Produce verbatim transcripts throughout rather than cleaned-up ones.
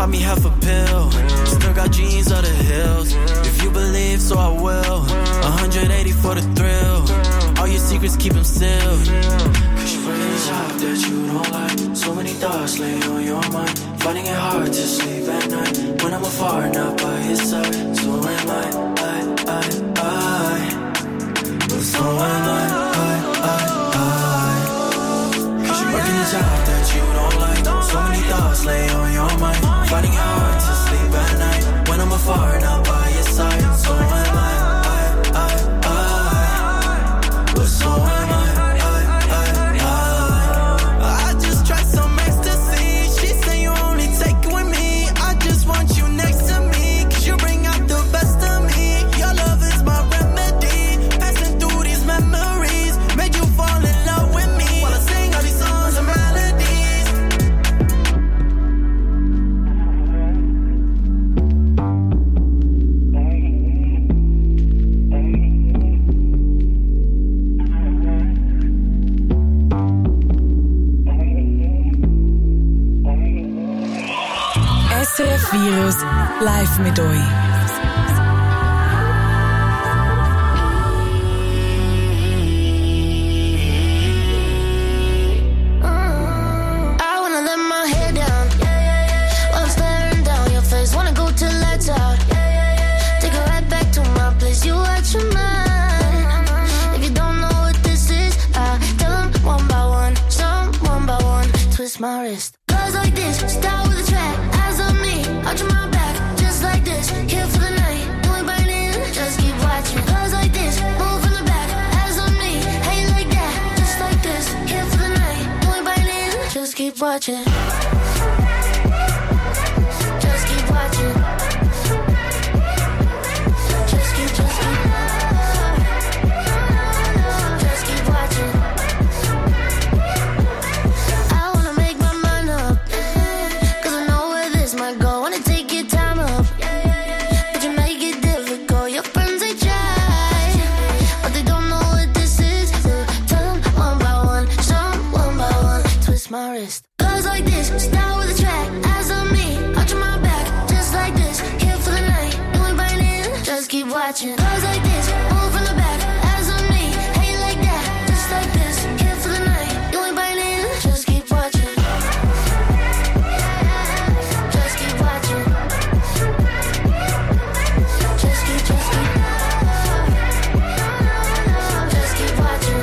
got me half a pill. Still got jeans of the hills. If you believe, so I will. one eighty for the thrill. All your secrets, keep them sealed. Cause you're working a job that you don't like. So many thoughts lay on your mind. Finding it hard to sleep at night. When I'm afar, not by your side. So am I, I, I, I. But so am I, I, I, I. Cause you're working a job that you don't like. So many thoughts lay on your mind. Finding it hard to sleep at night. When I'm afar, not by your side. So am I, I, I, I. But so am I, I, I, I. I just tried some ecstasy. She say you only take it with me. I just want you next to me. Cause you bring out the best of me. Your love is my remedy. Passing through these memories. Made you fall in love with me. While I sing all these songs and melodies. S R F Virus live mit euch. My wrist goes like this, start with a track, eyes on me, arch my back, just like this, here for the night, doing burning, just keep watching, goes like this, move from the back, eyes on me, hey like that, just like this, here for the night, doing burning, just keep watching, just keep watching, just keep, just keep, just keep watching. Goes like this, start with a track, eyes on me, arch my back, just like this, here for the night, doing burning, just keep watching. Goes like this, move from the back, eyes on me, hey like that, just like this, here for the night, doing burning, just keep watching. Just keep watching. Just keep, just keep. Just keep watching.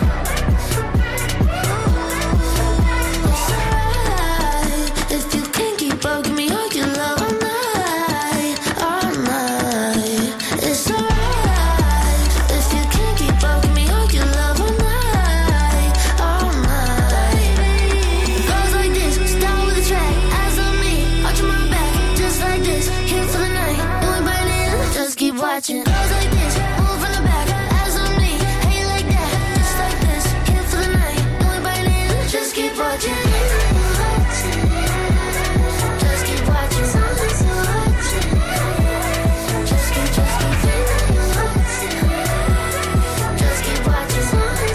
If you can't keep up, give me all your love all night, all night. It's alright. If you can't keep up, give me all your love all night, all night. Goes like this, start with a track, eyes on me, arch my back, just like this, here for the night, doing burning, just keep watching. Goes like this, move from the back, eyes on me, hey like that, just like this, here for the night, doing burning, just keep watching. Just keep watching. Just keep, just keep. Just keep watching.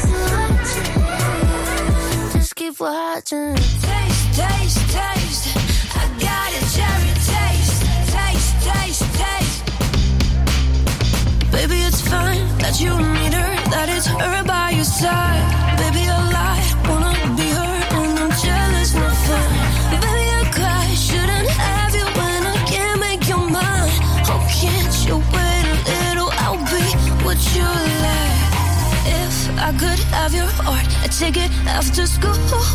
Just keep watching. Taste, taste, taste. I got a cherry taste. Taste, taste, taste. Baby, it's fine that you need her, that it's her by your side. Baby, I lie, wanna be her, and I'm jealous, my fun. Baby, I cry, shouldn't have you when I can't make your mind. Oh, can't you wait a little? I'll be what you like. If I could have your heart, I'd take it after school.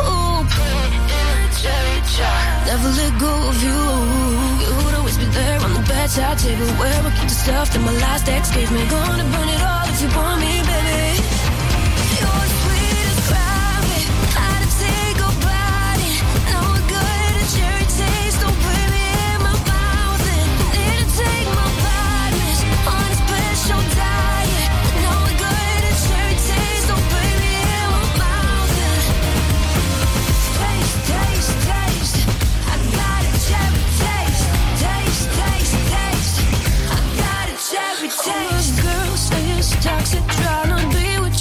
Cherry jar, never let go of you. You would always be there on the bedside table where I keep the stuff that my last ex gave me. Gonna burn it all if you want me, baby. You're sweet as crime, babe. How to take a bite. Now we're good at cherry taste. Don't put me in my mouth. And need to take my vitamins on a special diet. Now we're good at cherry taste. Don't put me in my mouth. And taste, taste, taste. I got a cherry taste. Taste, taste, taste. I got a cherry taste. All my girls say it's toxic, trying to be with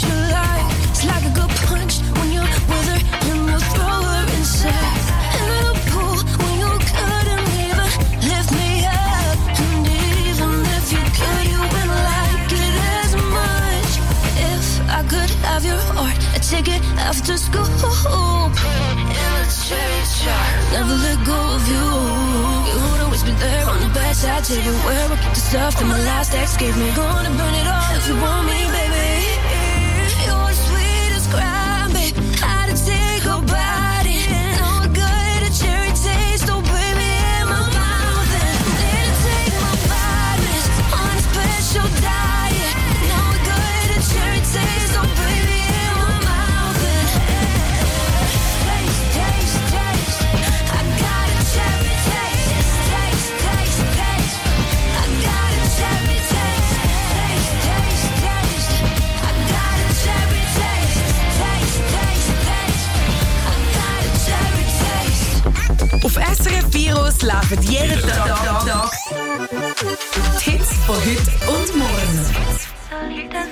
never let go of you. You would always be there on the bedside table where I keep the stuff that my last ex gave me. Gonna burn it all if you want me, baby. You're sweet as crime, babe. How to take your body. Know a good a cherry taste, oh baby, in my mouth. And let it take my vitamins on a special diet. Know a good a cherry taste, oh baby, in my mouth. And taste, taste, taste. I got a cherry taste. Taste, taste, taste. I got a cherry taste. Taste, taste, taste. I got a cherry taste. Taste, taste, taste. I got a cherry taste. Auf S R F vier laufen jeden Tag, Tag die Hits von heute und morgen. Solita,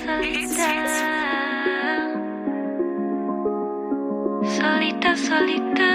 solita, solita, solita.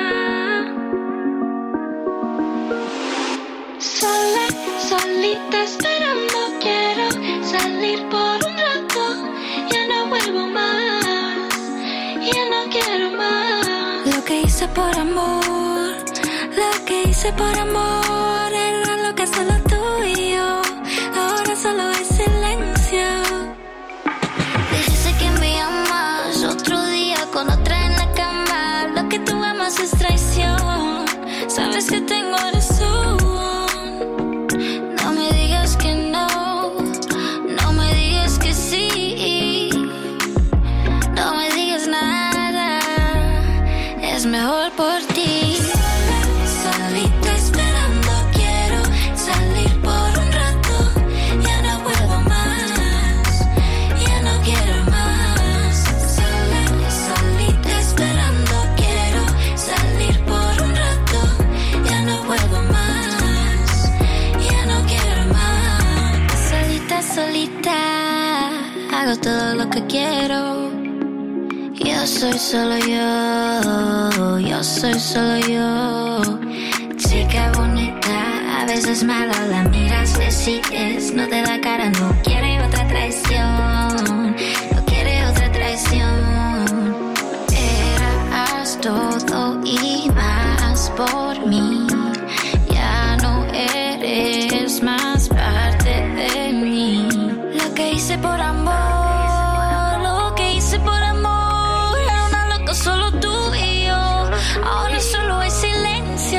Sola, solita esperando, quiero salir por un rato. Ya no vuelvo más, ya no quiero más. Lo que hice por amor, lo que hice por amor era lo que solo tú y yo. Ahora solo es silencio. Dijiste que me amas, otro día con otra en la cama. Lo que tú amas es traición. Sabes que tengo razón. No me digas que no, no me digas que sí. No me digas nada, es mejor por ti. Solita esperando, quiero salir por un rato. Ya no puedo más, ya no quiero más. Sola, solita esperando, quiero salir por un rato. Ya no puedo más, ya no quiero más. Solita, solita, hago todo lo que quiero. Yo soy solo yo, yo soy solo yo. Chica bonita, a veces mala, la miras, decides, no te da cara, no quiere otra traición, no quiere otra traición. Eras todo y más por mí, ya no eres más parte de mí. Lo que hice por amor, lo que hice por amor, era una loca solo tú y yo. Ahora solo hay silencio.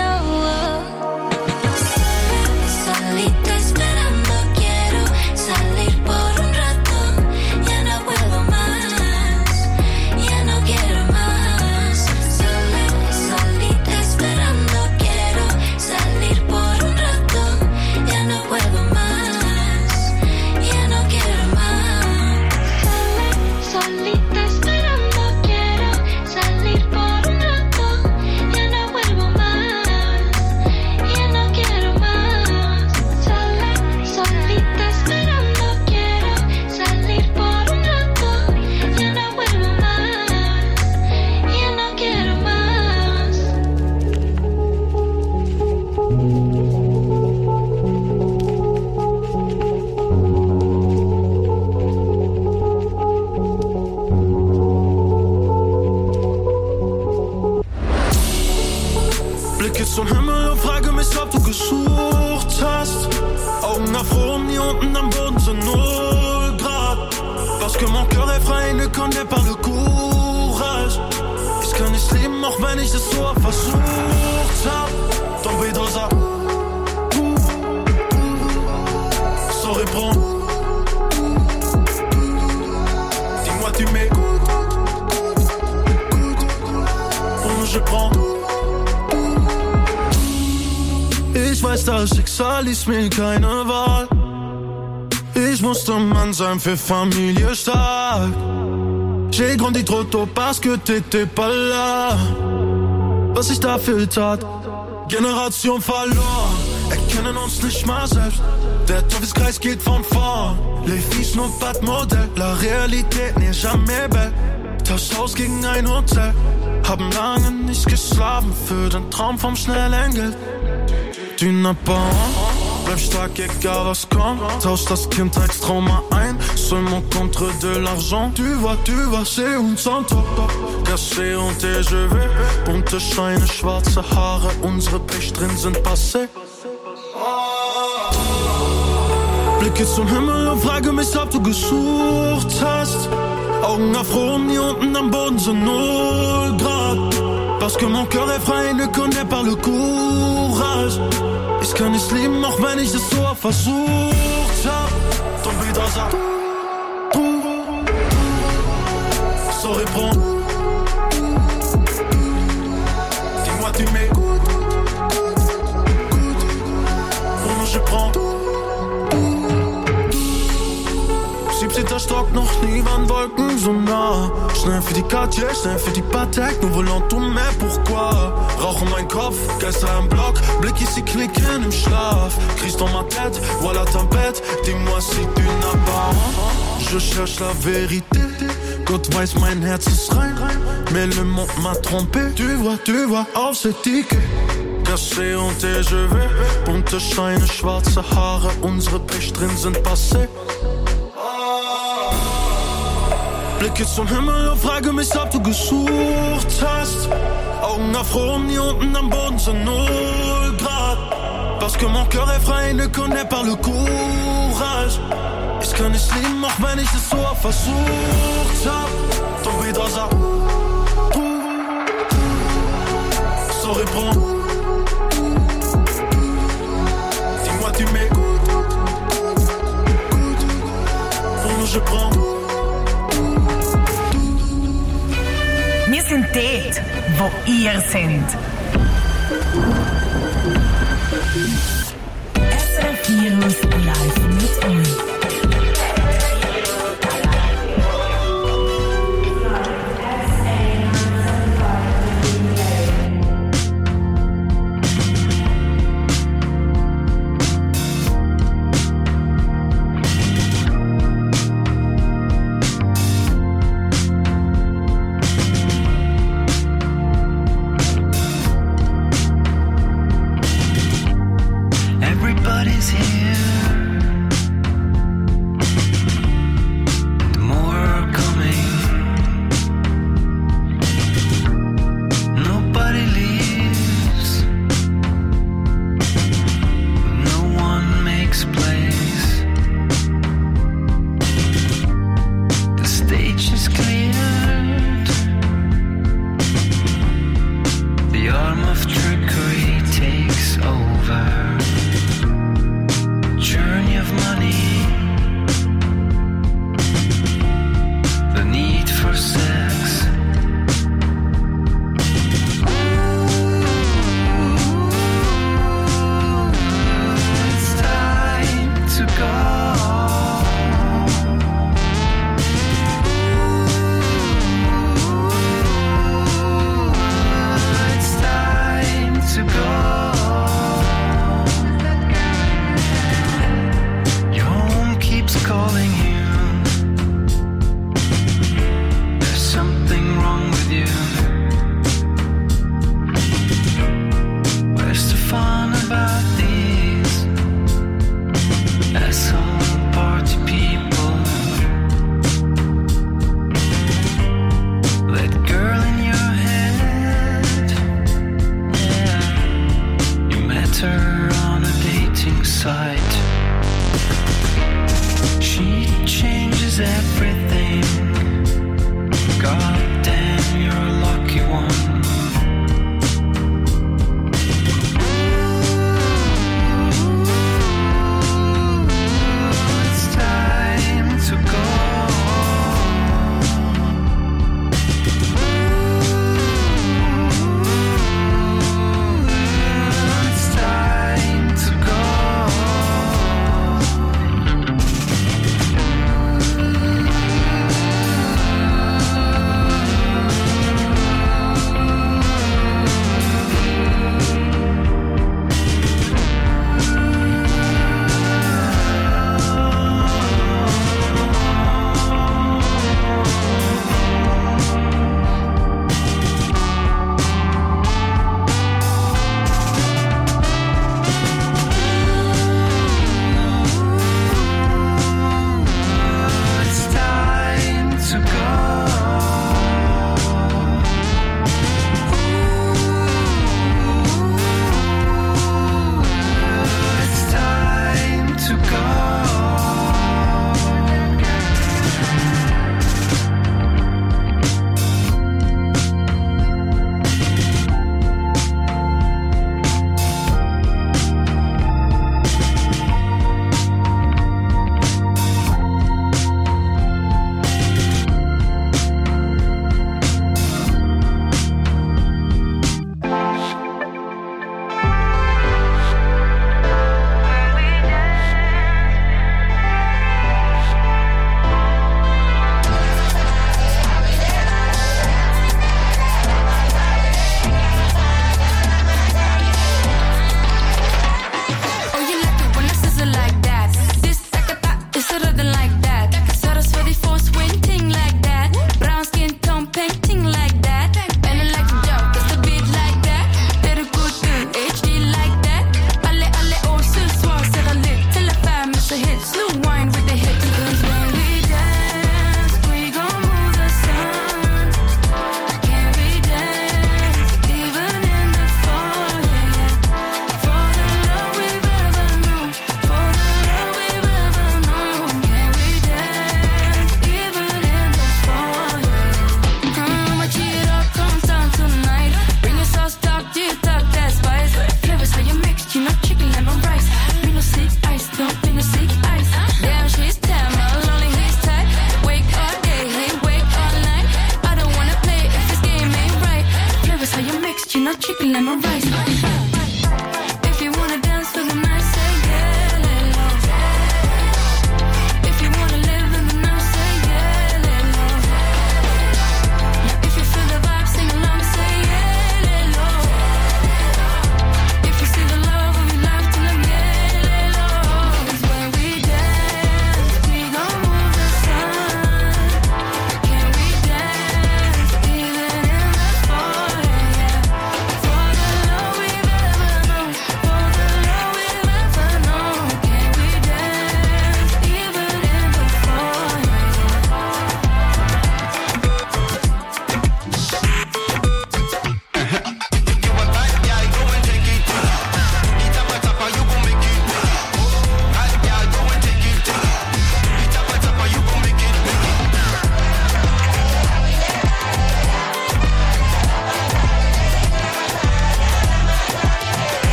Solita esperando, quiero salir por un rato. Ya no puedo más, ya no quiero más. Sola, solita esperando, quiero salir por un rato. Ya no puedo más, ya no quiero más. Sola, solita esperando, quiero salir por un rato. Ya no vuelvo más, ya no quiero más. Sola, solita esperando, quiero salir por un rato. Ya no vuelvo más, ya no quiero más. Blicke zum Himmel und frage mich, ob du gesucht hast. Augen nach oben, hier unten am Boden sind null Grad. Parce que mon cœur est frei, ne connaît pas le courage. Ich kann nicht leben, auch wenn ich es so oft versucht hab. Tombé dans un sans répondre. Dis-moi, tu m'écoutes. Und je prends. Ich weiß, das Schicksal ließ mir keine Wahl. Ich musste Mann sein für Familie stark. J'ai grandi trop tôt parce que t'étais pas là. Was ich dafür tat, Generation verloren, erkennen uns nicht mal selbst. Der Teufelskreis geht von vorn. Les filles n'ont pas de modèle, la réalité n'est jamais belle. Tausch Haus gegen ein Hotel, haben lange nicht geschlafen für den Traum vom schnellen Geld. Tu n'as pas Bleib stark, egal was kommt. Tausch das Kindheitstrauma ein. Seulement contre de l'argent. Tu vois, tu vois, c'est un Santo. Caché und T G V. Bunte Scheine, schwarze Haare. Unsere Pechstrin sind passé. Blicke zum Himmel und frage mich, ob du gesucht hast. Augen afro, nie unten am Boden sind null Grad. Parce que mon cœur est frei, ne connaît pas le courage. Ich kann nicht lieben, auch wenn ich es so oft versucht hab. Tombé dans un trou, sans répondre. Dis-moi tu m'écoutes. Comment je prends. siebzehnter Stock, noch nie waren Wolken so nah. Schnell für die Cartier, schnell für die Patek. Nous voulons tout, mais pourquoi? Rauch um meinen Kopf, Geister im Block. Blick ici klicken im Schlaf. Crise dans ma tête, voilà tempête. Dis-moi si tu n'as pas. Je cherche la vérité. Gott weiß, mein Herz ist rein. Mais le monde m'a trompé. Tu vois, tu vois, auf ces Tickets. Caché und T G V. Bunte Scheine, schwarze Haare. Unsere Pechstrin sind passé. Blicke zum Himmel und frage mich, ob du gesucht hast. Augen afro, nie unten am Boden sind null Grad. Parce que mon cœur est frei, ne connaît pas le courage. Ich kann nicht lieben, auch wenn ich es so oft versucht hab. Tombé dans un trou, sans répondre. Dis-moi tu m'écoutes. Comment je prends. Wir sind dort, wo ihr seid. S R F Virus live mit euch. Everybody's here.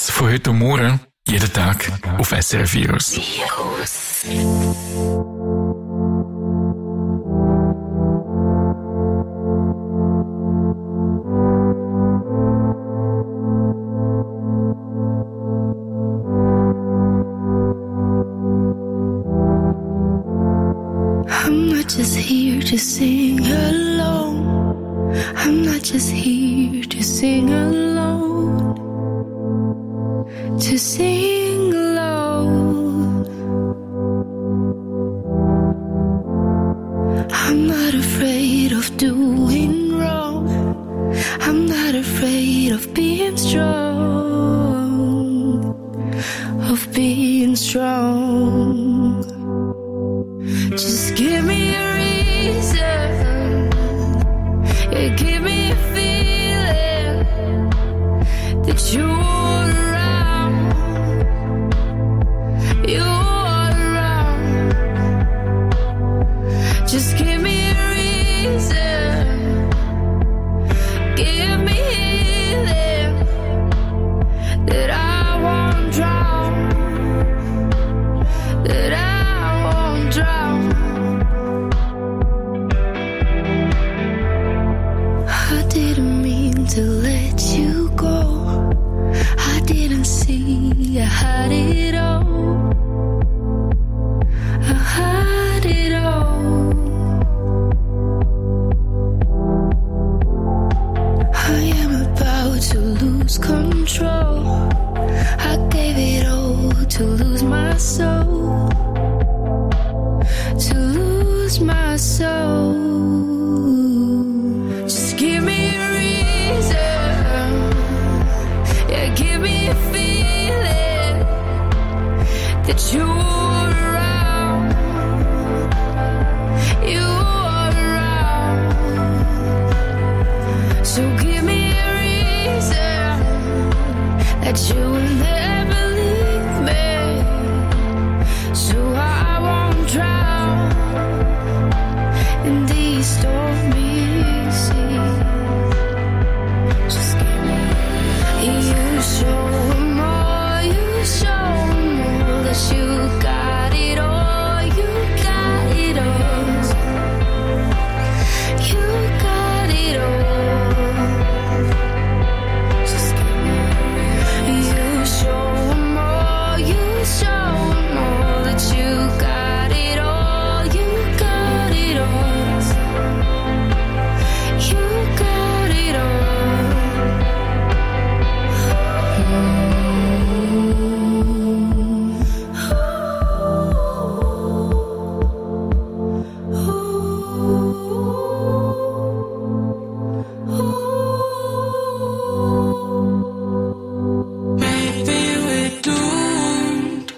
Hits von heute und morgen, jeden Tag auf S R F Virus. Virus. I'm not just here to sing alone. I'm not just here to sing alone. To sing alone. I'm not afraid of doing wrong. I'm not afraid of being strong. Of being strong. Just give me a reason, yeah, give me a feeling that you're around, you're around. Just give me a reason, give me healing that I won't drown, that I won't drown. I didn't mean to let you go. I didn't see I had it all. I had it all. I am about to lose control. I gave it all to lose my soul. To lose my soul. Just give me a reason, yeah, give me a feeling that you're around, you're around. So give me a reason that you will never leave me, so I won't drown in these stormy seas. Just give me, you show 'em all, you show 'em all that you got it all, you got it all, you got it all. Just give me, you show 'em all, you show 'em all that you got it all, you got it all, you got it all. Maybe we're doomed.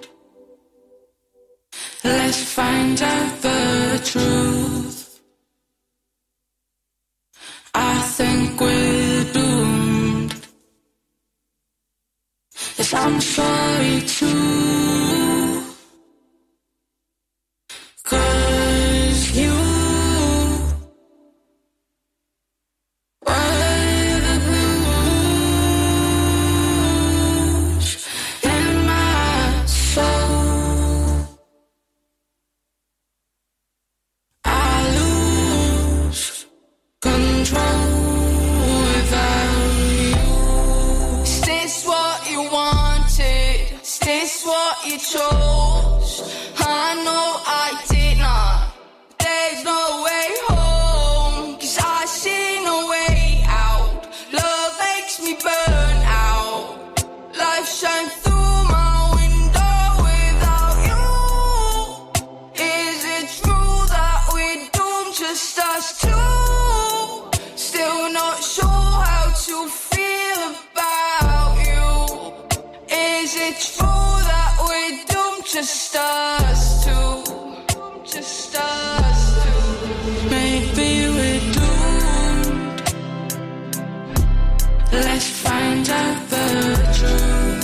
Let's find out the truth. I think we're doomed. Yes, I'm sorry too. 'Cause you were the blues in my soul. I lose control without you. Is this what you wanted? Is this what you chose? I know I did not. There's no way home, 'cause I see no way out. Love makes me burn out. Life shines through my window without you. Is it true that we're doomed, just us two? Still not sure how to feel about you. Is it true that we're doomed, just us two? Just us two. Maybe we're doomed. Let's find out the truth.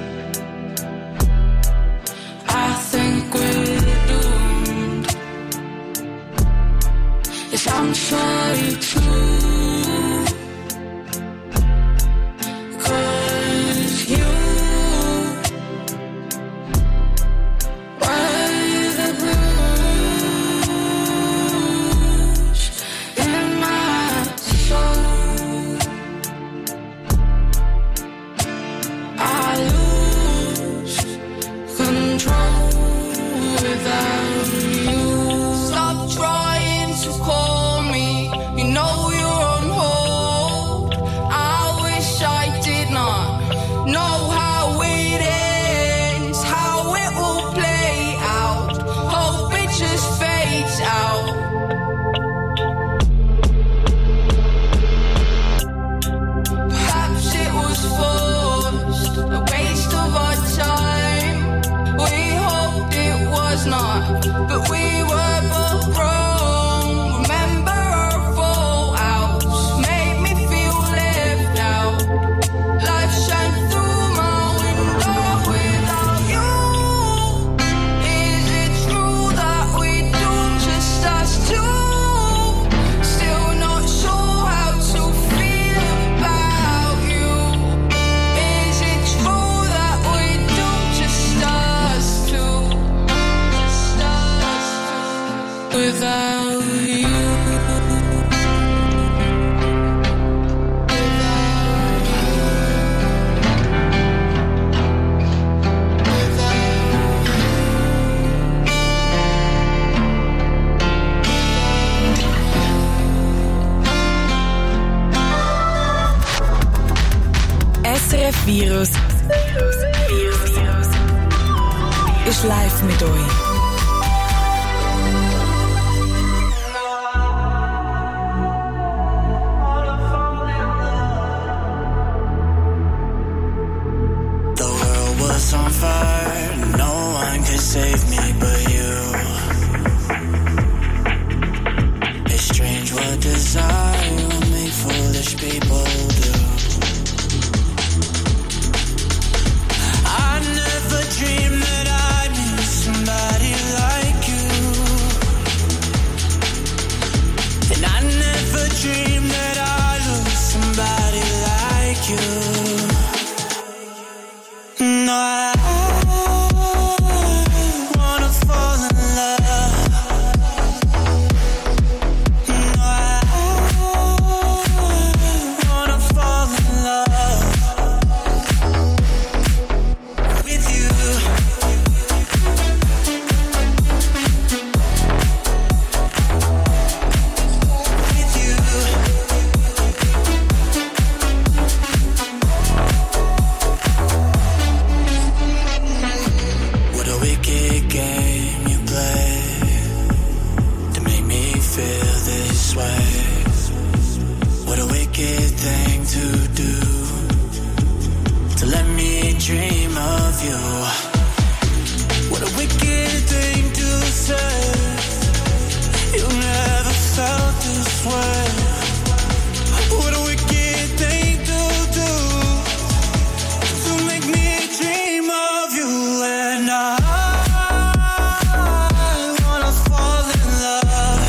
I think we're doomed. Yes, I'm sorry too. 'Cause you Virus ist live mit euch. On fire, no one could save me but you. It's strange what desire will make foolish people do. I never dreamed that I'd meet somebody like you, and I never dreamed that I'd lose somebody like you. No, I wanna fall in love. No, I wanna fall in love with you. With you. What a wicked game you play to make me feel this way. What a wicked thing to do, to let me dream of you. What a wicked thing to say. You never felt this way. What a wicked thing to do, to make me dream of you. And I wanna fall in love.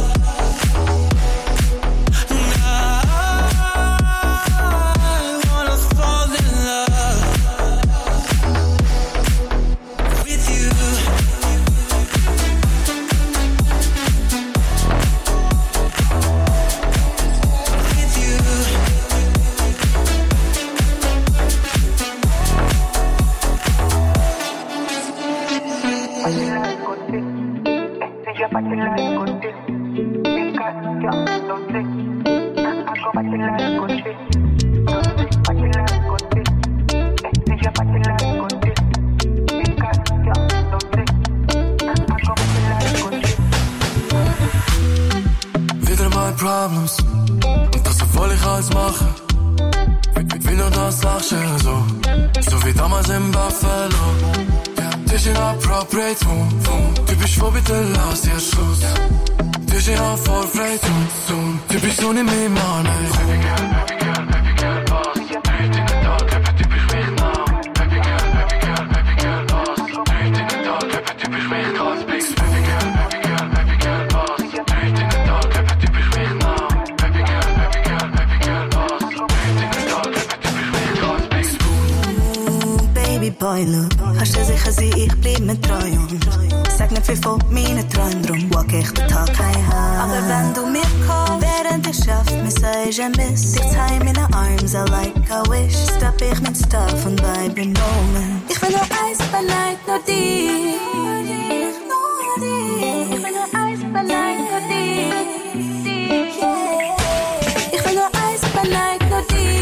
And I wanna fall in love with you. With you. Wieder mal Problems, und das obwohl ich alles mache. Wie, wie, wie nur das lachst du so, so wie damals im Buffalo. Ja, das ist inappropriate, boom, boom. Du bist wo, bitte lass dir Schluss. Du bist ja voll frei, tun, tun. Du bist so nicht mehr, Mann, ey. Baby girl, baby girl, baby girl, was? Heute in der Tag, eben typisch mich nah. Baby girl, baby girl, baby girl, was? Heute in der Tag, eben typisch mich krass, please. Baby girl, baby girl, baby girl, was? Heute in der Tag, eben typisch mich nah. Baby girl, baby girl, baby girl, was? Heute in der Tag, eben typisch mich krass, please. Ooh, Baby boy, look, hast du sicher sie, ich bleib mir treu und sag nicht viel von meinen Träumen, drum walk ich den Tag heim. Aber wenn du mir kommst, während ich schaff, mir sei ich ein Biss. Dich heim in den Arms, I like a wish. Stop ich mit Stuff und vibe in Moment. Ich will nur Eis bei Night, nur dich. Ich will nur Eis bei Night, nur dich. Ich will nur Eis bei Night, nur dich.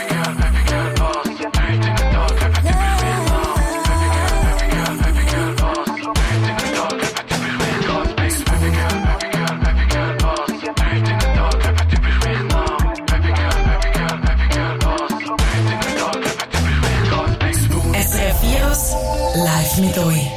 Live mit euch.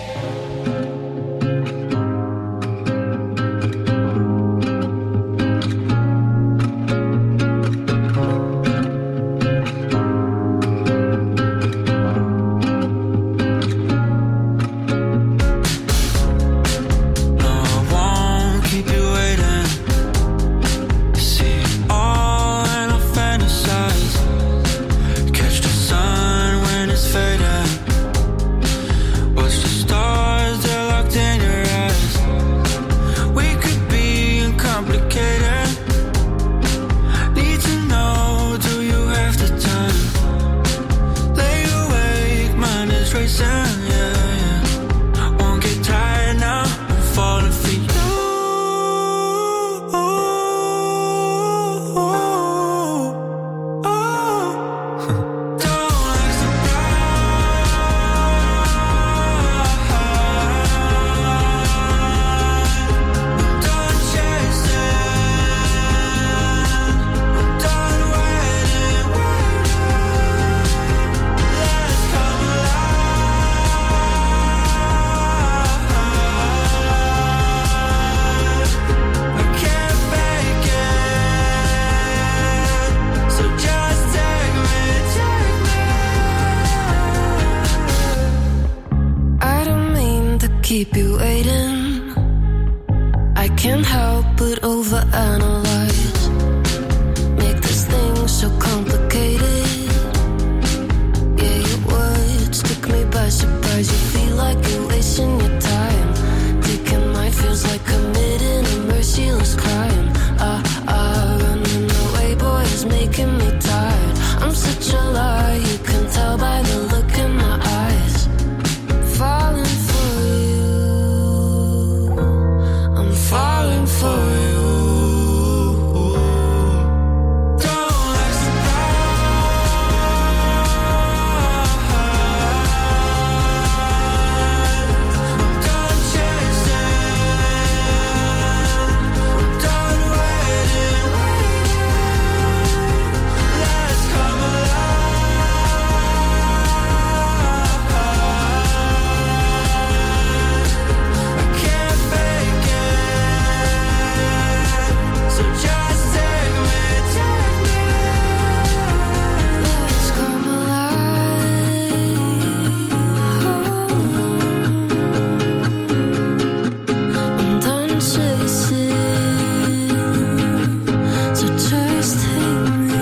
Don't keep you waiting. I can't help but overanalyze. Make this thing so complicated. Yeah, your words took me by surprise. You feel like you're wasting your time. Taking my feels like committing a merciless crime. Ah, ah, running away, boy, is making me tired. I'm such a liar, you can tell by the look in my eyes. Falling for you, I'm falling for you. Don't let surprise. Don't chase it. Don't wait it. Let's come alive. I can't fake it. So just take me, take me. Let's come alive. I'm done chasing, so just take me.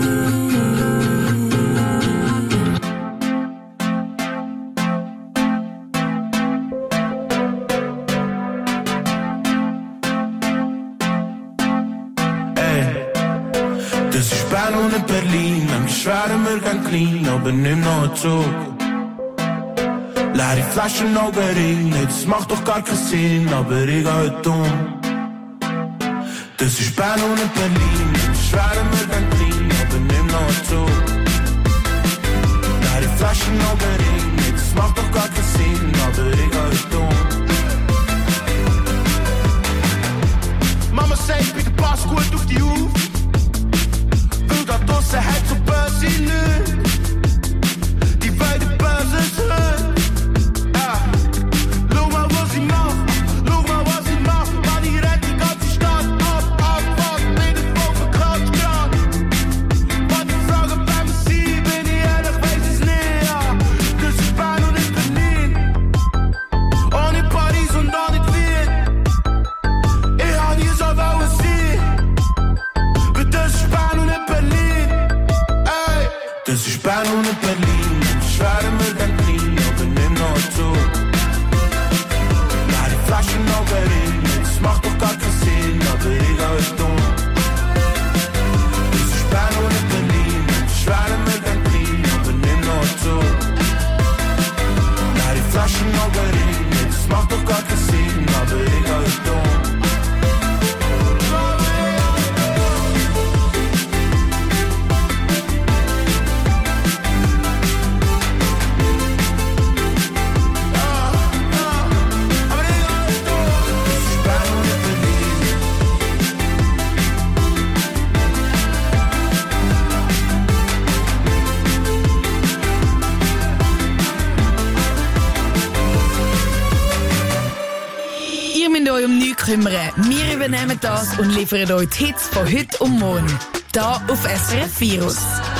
Ey, das ist Bern und nicht Berlin. Am schweren wir gehen clean, aber nimm noch einen Zug. Leere Flaschen, Augenring, nee, das macht doch gar keinen Sinn, aber ich geh heute um. Das ist Bern und nicht Berlin. Am schweren wir gehen clean, aber nimm noch einen Zug. Leere Flaschen, Augenring, nee, das macht doch gar keinen Sinn, aber ich geh heute um. Mama sagt, bitte pass gut auf die auf. Weil da draussen hat so böse Leute. Die wollen die Böse hören. Ja. Schau mal, was ich mach. Schau mal, was ich mach. Mann, ich rette die ganze Stadt ab, ab, ab. Bin ich voll verklatscht grad. Mann, ich frage beim Sie, bin ich ehrlich, weiß es nicht, ja. Das ist Bern und nicht Berlin. Auch nicht Paris und auch nicht Wien. Ich hab nie so wollen sein. Weil das ist Bern und nicht Berlin. Ey, das ist Bern und nicht Berlin. Schweren wir gehen clean, aber nimm noch einen Zug. Leere Flaschen, Augenring, das macht doch gar keinen Sinn, aber ich geh heute um. Das ist Bern und nicht Berlin. Schweren wir gehen clean, aber nimm noch einen Zug. Leere Flaschen, Augenring, das macht doch gar keinen Sinn, aber ich geh heute um. Ihr müsst euch um nichts kümmern. Wir übernehmen das und liefern euch die Hits von heute und morgen. Hier auf S R F Virus.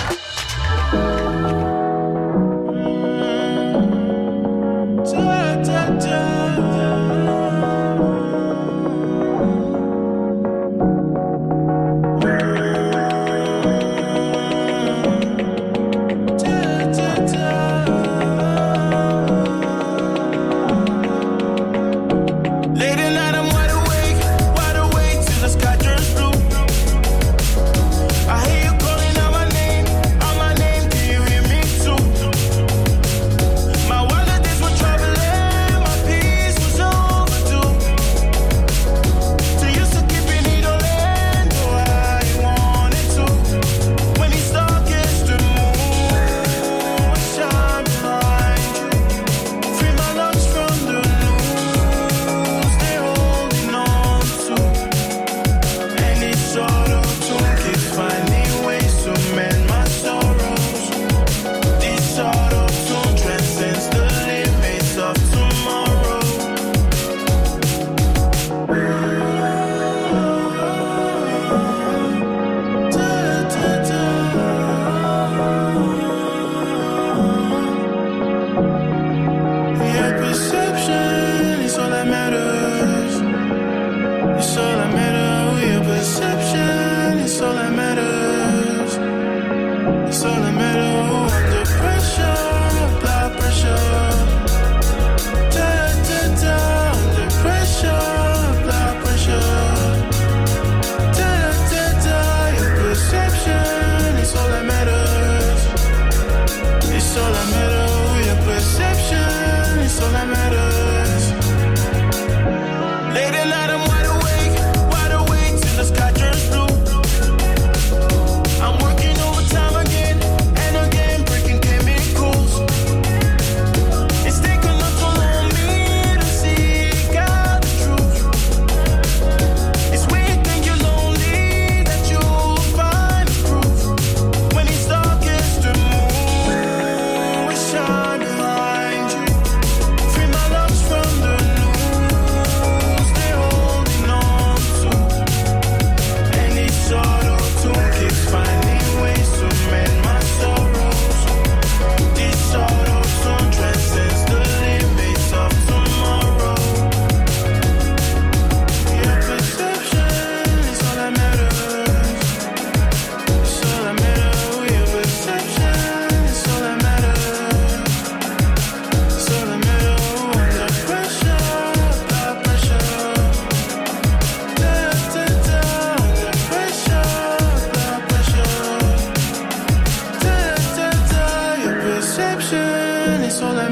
Late at night, I'm wide awake, wide awake till the sky turns blue. I hear you calling out my name.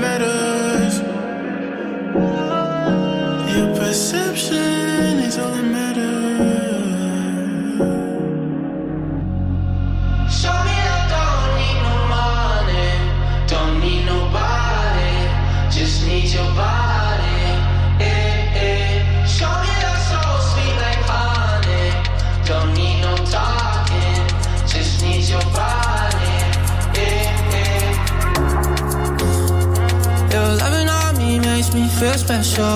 matters. Your perception is all that matters. Show me I don't need no money, don't need nobody, just need your body. Eh, eh. Show me that soul sweet like honey, don't need no talking, just need your body. Eh, eh. Your loving on me makes me feel special.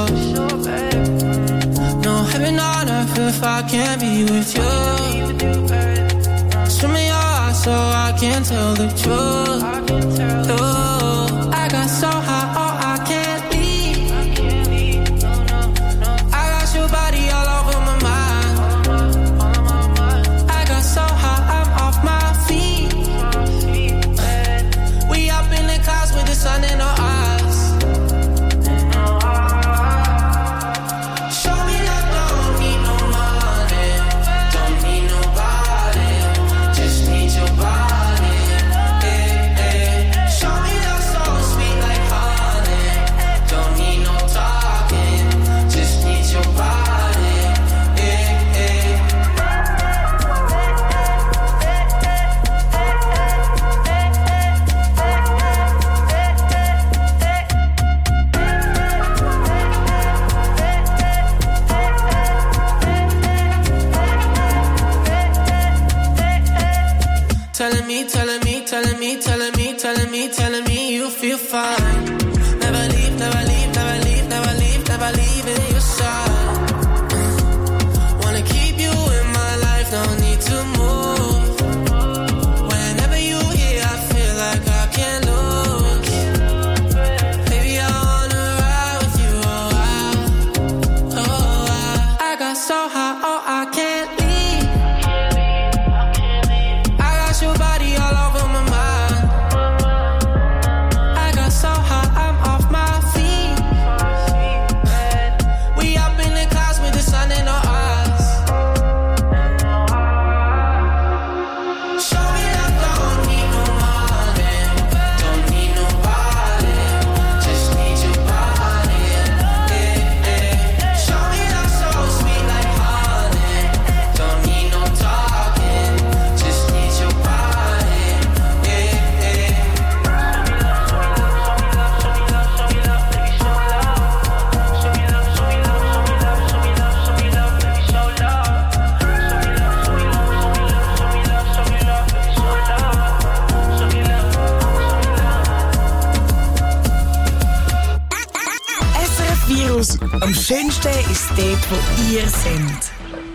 No heaven on earth if I can't be with you. Swim in your eyes so I can tell the truth. Oh, I got so high, oh I can't leave. I got your body all over my mind. I got so high, I'm off my feet. We up in the clouds with the sun in our eyes. Show me that don't need no money, don't need nobody, just need your body. Eh, eh. Show me that soul sweet like honey, don't need no talking, just need your body. Eh, eh. Telling me, telling me, telling me, telling me, telling me, telling me you feel fine. Never leave, never leave, never leave, never leave, never leave in your side. Wanna keep you in my life, no need to move. Whenever you here, I feel like I can't lose. Baby, I wanna ride with you, oh I, oh I. I got so high, oh I can't leave. I got your body all over my mind. I got so high, I'm off my feet. We up in the clouds with the sun in our eyes. Show me that don't need no money, don't need nobody, just need your body. Eh, eh. Show me that soul sweet like honey, don't need no talking, just need your body. Eh, eh. S R F Virus. Am schönsten ist dort, wo ihr seid.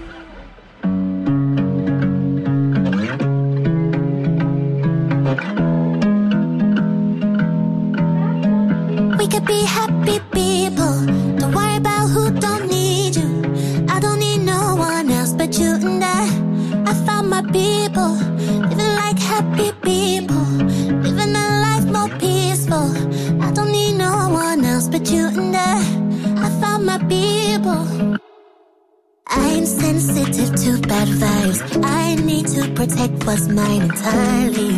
We could be happy people. Don't worry about who don't need you. I don't need no one else but you and I. I found my people, living like happy people, living a life more peaceful. I don't need no one else but you and I. I found my people. I ain't sensitive to bad vibes. I need to protect what's mine entirely.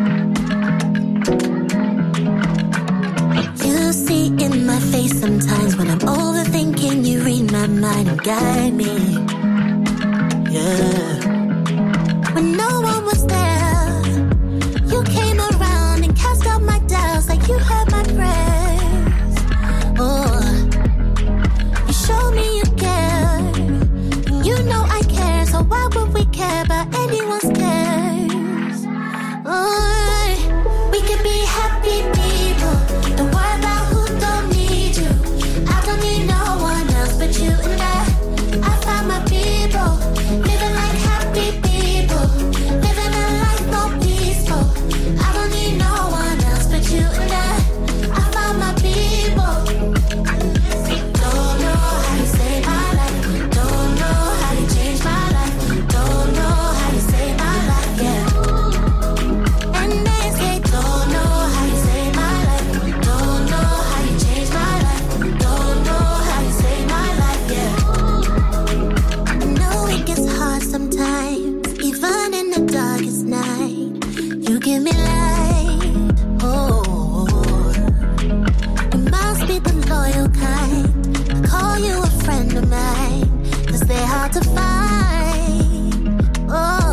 You see in my face sometimes when I'm overthinking, you read my mind and guide me. Yeah. When no one was there, you came around and cast out my doubts like you heard my prayers. Oh, you showed me you care, and you know I care, so why would we care about anyone's cares? Oh, we could be happy people. Don't worry about who don't need you. I don't need no one else but you and I. I found my people, living like happy hard to find. Oh.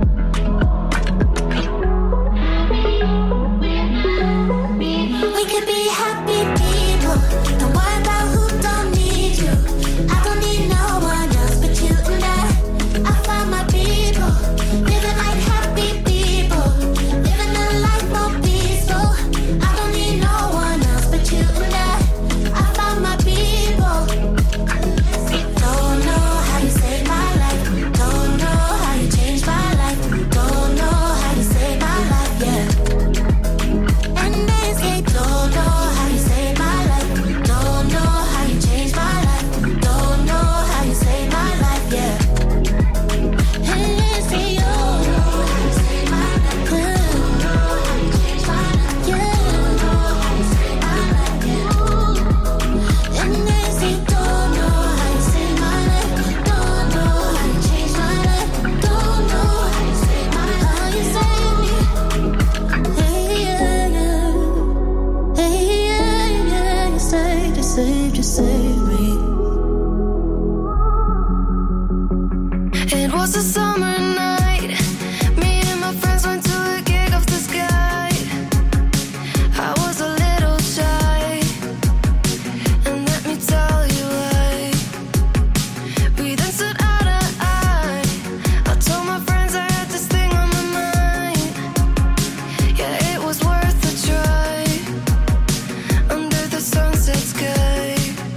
We could be happy people. Don't worry about who don't need you. I don't need no one else but you and I. I find my people, living like happy people, living a life more peaceful. I don't need no one else but you and I. I found my people. Don't know how you saved my life. Don't know how you changed my life. Don't know how you saved my life, yeah. And they say don't know how you saved my life. Don't know how you changed my life. Don't know how you saved my life, yeah. And they say you don't know how you saved my life. Don't know how you changed my life. Yeah. Don't know how you saved my life, yeah. And they say don't know how you saved my life. Don't know how you changed my life. Don't know how you saved my life. How you saved me. Hey, yeah, yeah. Hey, yeah, yeah. You saved, you saved, you saved me. It was a summer night. Me and my friends went to a gig off the sky. I was a little shy, and let me tell you why. We then stood eye to eye. I told my friends I had this thing on my mind. Yeah, it was worth a try. Under the sunset sky.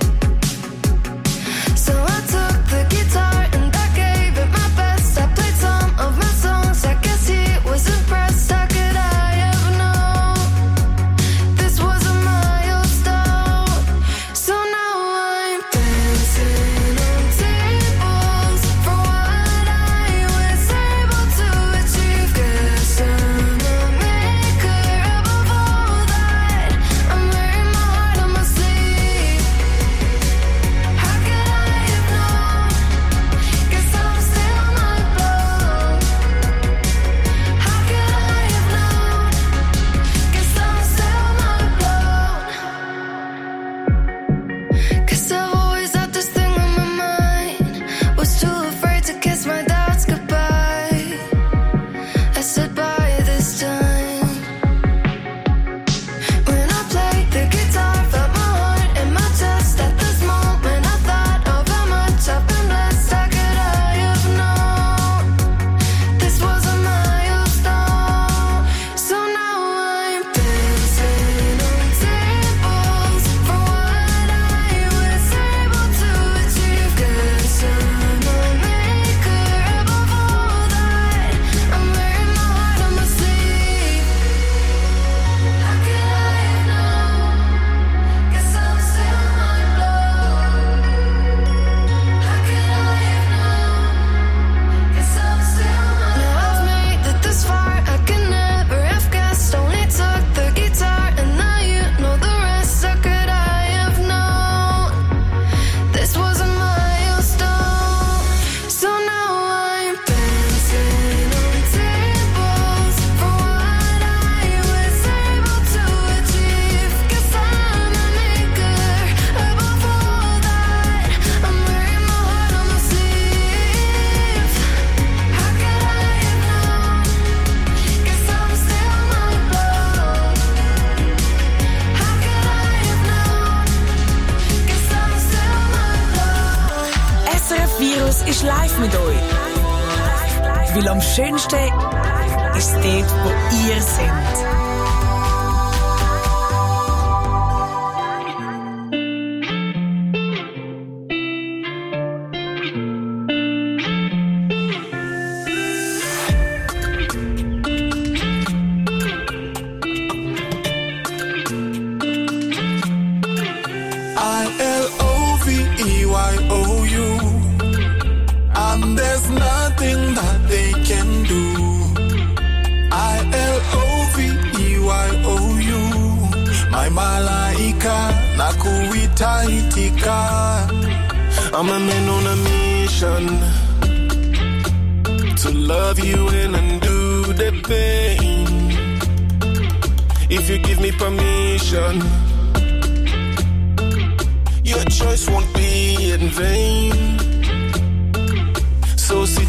So I took the guitar and I gave it my best. I played some of my songs. I guess he was impressed. How could I have known this was a milestone? So now I'm dancing on tables for what I was able to achieve. Guess I'm a maker above all that. I'm wearing my heart on my sleeve. How could I have known? Guess I'm still mind blown. How could I have known? Guess I'm still mind blown. Cause I've always had this thing on my mind. Was too afraid to kiss my doubts goodbye. I said bye this time. When I played the guitar, felt my heart in my chest. At this moment I thought of how much I've been blessed. How could I have known this was a milestone? So now I'm dancing on tables for what I was able to achieve. Guess I'm a maker above all that. I'm wearing my heart on my sleeve. How could I have known? Guess I'm still mind blown. How could I have known? Guess I'm still mind blown. Now I've made it this far, I could never have guessed. Only took the guitar and now you know the rest. How could I have known this was a milestone? So now I'm dancing on tables for what I was able to achieve. Guess I'm a maker above all that. I'm wearing my heart on my sleeve. How could I have known? Guess I'm still mind blown. How could I have known? Guess I'm still mind blown. S R F Virus ist live mit euch. Weil am schönsten ist dort, wo ihr seid. I L O V E Y O U. And there's nothing that they can do. I L O V E Y O U. My malaika nakuita itika. I'm a man on a mission to love you and undo the pain. If you give me permission, your choice won't be in vain.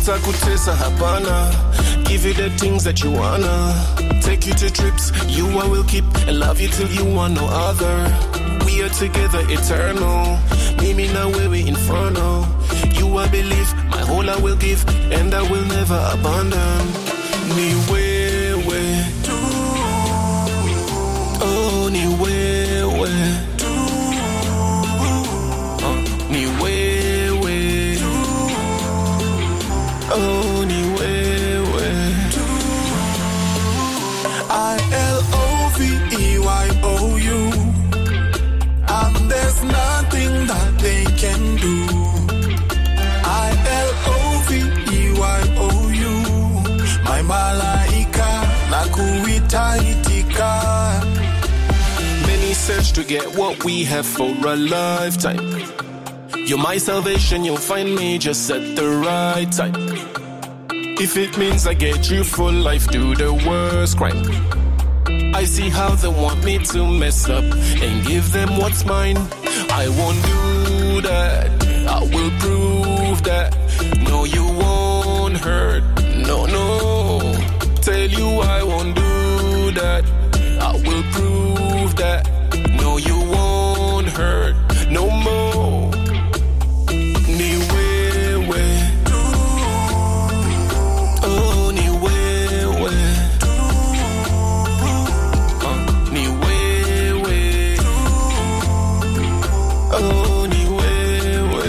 Sitakutesa hapana. Give you the things that you wanna. Take you to trips, you I will keep. And love you till you want no other. We are together eternal. Mimi na wewe inferno. You I believe, my whole I will give. And I will never abandon. Ni wewe Oh, ni wewe uh, Ni wewe Oh, ni wewe I L O V E Y O U. And there's nothing that they can do. I L O V E Y O U. My malaika nakuita itika. Many search to get what we have for a lifetime. You're my salvation, you'll find me just at the right time. If it means I get you for life, do the worst crime. I see how they want me to mess up and give them what's mine. I won't do that, I will prove that. No, you won't hurt, no, no. Tell you I won't do that, I will prove that. No, you won't hurt, no more. Ni wewe Oh, ni wewe uh, Ni wewe Oh, ni wewe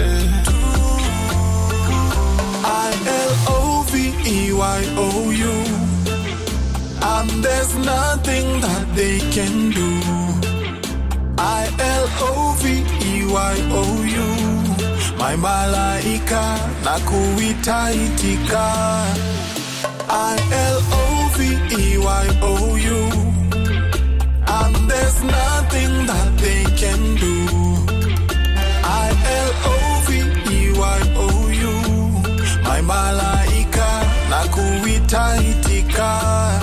I L O V E Y O U. And there's nothing that they can do. I L O V E Y O U. My malaika nakuita itika. I L O V E Y O U. And there's nothing that they can do. I L O V E Y O U. My malaika nakuita itika.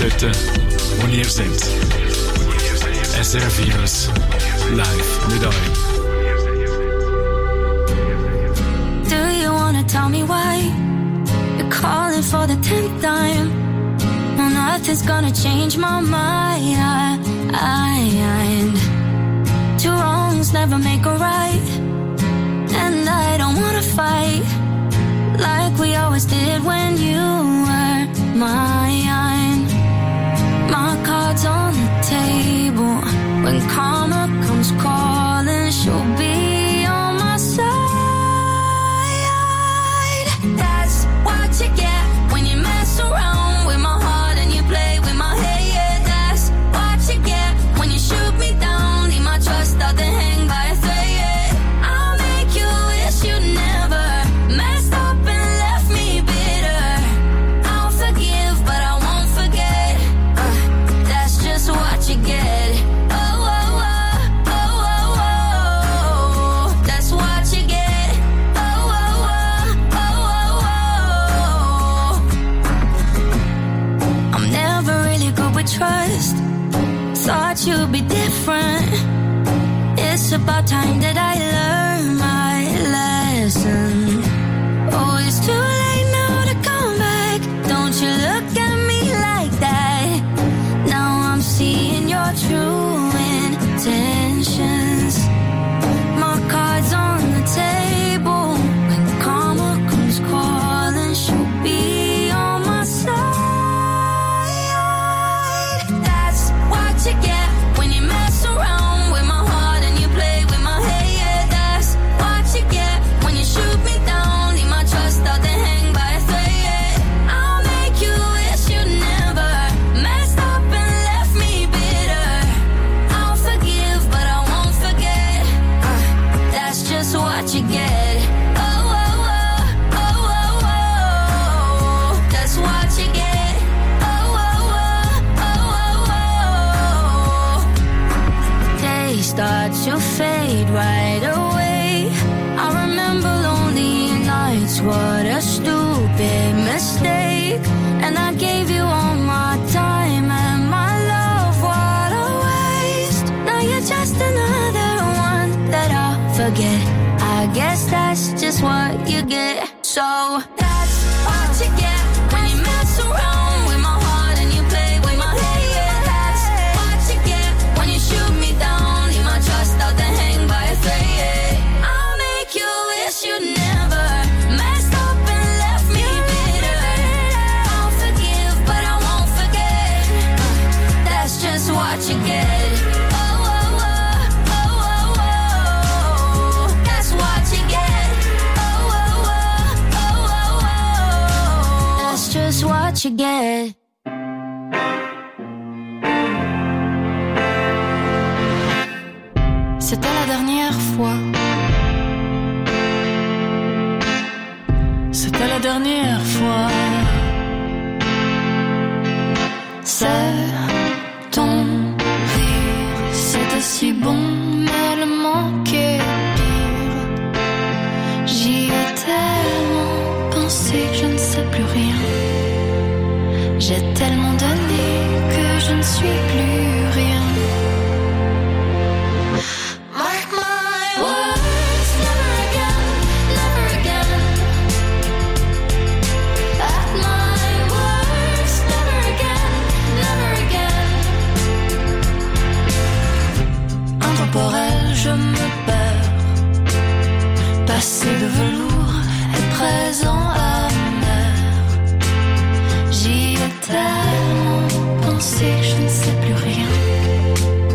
dort, wo ihr seid. S R F Virus. Live mit euch. Do you wanna tell me why you're calling for the tenth time? Well, nothing's gonna change my mind. Two wrongs never make a right, and I don't wanna fight like we always did when you were mine. My cards on the table. When karma comes calling, she'll be on my side. That's what you get when you mess around with my heart and you play with my head. Yeah, that's what you get when you shoot me down. Leave my trust out to hang by a thread. Yeah, I'll make you wish you never messed up and left me bitter. I'll forgive, but I won't forget. Uh, that's just what you get. Oh, oh, oh, oh, oh, oh. That's what you get. Oh, oh, oh, oh, oh, oh. I'm never really good with trust. Thought you'd be different. It's about time that I learn my lesson. Oh, it's too late now to come back. Don't you look at me like that. Now I'm seeing your true intentions. My cards on the table. When karma comes calling, she'll be on my side. That's what you get when you mess around with my heart and you play with my head. Yeah, that's what you get when you shoot me down. Leave my trust out to hang by a thread. Yeah, I'll make you wish you never messed up and left me bitter. I'll forgive, but I won't forget. Uh, that's just what you get. Oh, oh, oh, oh, oh, oh. That's what you get. Oh, oh, oh, oh, oh, oh. They start to fade right away. I remember lonely nights, what a stupid mistake. And I gave you all my time and my love, what a waste. Now you're just another one that I'll forget. I guess that's just what you get. So that's what you get when you mess around with my heart and you play with my head. Yeah, that's what you get when you shoot me down. Leave my trust out to hang by a thread. Yeah, I'll make you wish you never messed up and left me bitter. I'll forgive, but I won't forget. Uh, that's just what you get. Oh, oh, oh, oh, oh, oh. That's what you get. Oh, oh, oh, oh, oh, oh. That's just what you get. C'était la dernière fois. C'était la dernière fois. C'est ton rire, c'était si bon, mais le manquait pire. J'y ai tellement pensé que je ne sais plus rien. J'ai tellement donné que je ne suis plus rien. Mark my words, never again, never again. At my worst, never again, never again. Intemporel, je me perds. Passé de velours et présent amer. J'y ai tellement pensé que je ne sais plus rien.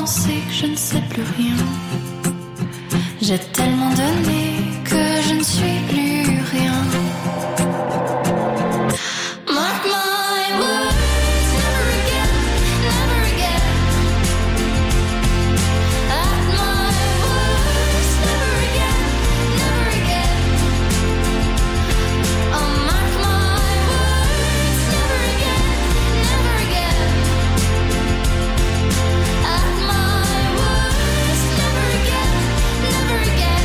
penser que je ne sais plus rien. J'ai tellement donné que je ne suis plus rien. Mark my words, never again, never again. At my worst, never again, never again. Oh, mark my words, never again, never again. At my worst, never again, never again.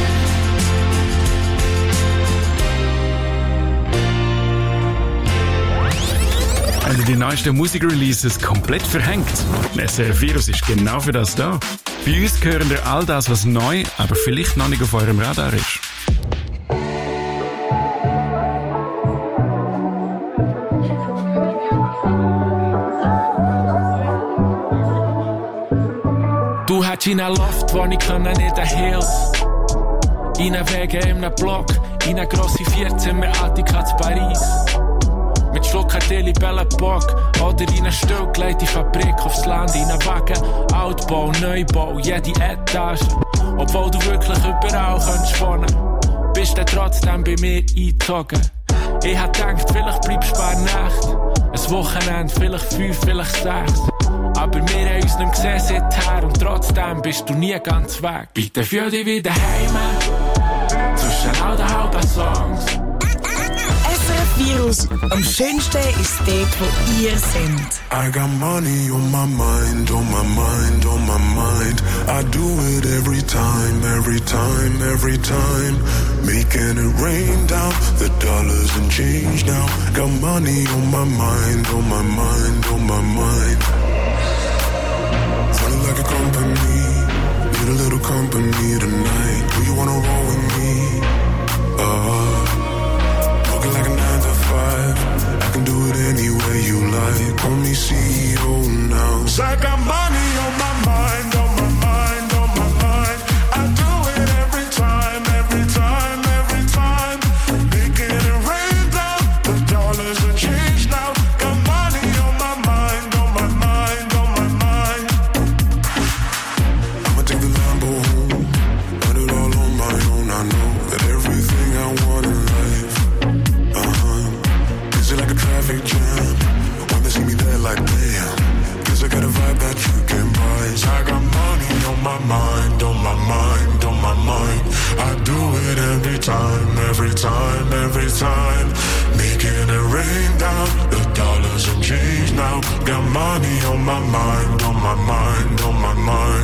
Wenn ihr die neuesten Musikreleases komplett verhängt, S R F Virus ist genau für das da. Bei uns hören ihr all das, was neu, aber vielleicht noch nicht auf eurem Radar ist. Du hättest in einen Loft, wo ich kann, in den Hills. In einen Wege, in einen Block, in eine grosse Vierzimmer-Attika zu Paris. Mit Schluckartelli, Bellenbock oder in eine stillgelegte Fabrik aufs Land, in einen Wagen, Altbau, Neubau, jede Etage. Obwohl du wirklich überall könntest wohnen, bist du trotzdem bei mir eingezogen. Ich hab gedacht, vielleicht bleibst du ein paar Nächte, ein Wochenende, vielleicht fünf, vielleicht sechs. Aber wir haben uns nicht mehr gesehen seither und trotzdem bist du nie ganz weg. Bitte fühl dich wieder heim, zwischen all den halben Songs. S R F Virus. Am schönsten ist dort, wo ihr seid. I got money on my mind, on my mind, on my mind. I do it every time, every time, every time. Making it rain down, the dollars and change now. Got money on my mind, on my mind, on my mind. Feeling like a company, need a little company tonight. Do you wanna roll with me? Uh, working like a nine to five. I can do it any way you like. Call me C E O now. 'Cause I got money on my mind, on my mind, on my mind. I do it every time, every time, every time. Making it rain down, the dollars and change now. Got money on my mind, on my mind, on my mind. I'ma take the Lambo home, run it all on my own. I know that everything I want in life, uh-huh, is it like a traffic jam? When they see me there like damn, guess I got a vibe that you can buy. So I got money on my mind, on my mind, on my mind. I do it every time, every time, every time. Making it rain down, the dollars and change now. Got money on my mind, on my mind, on my mind.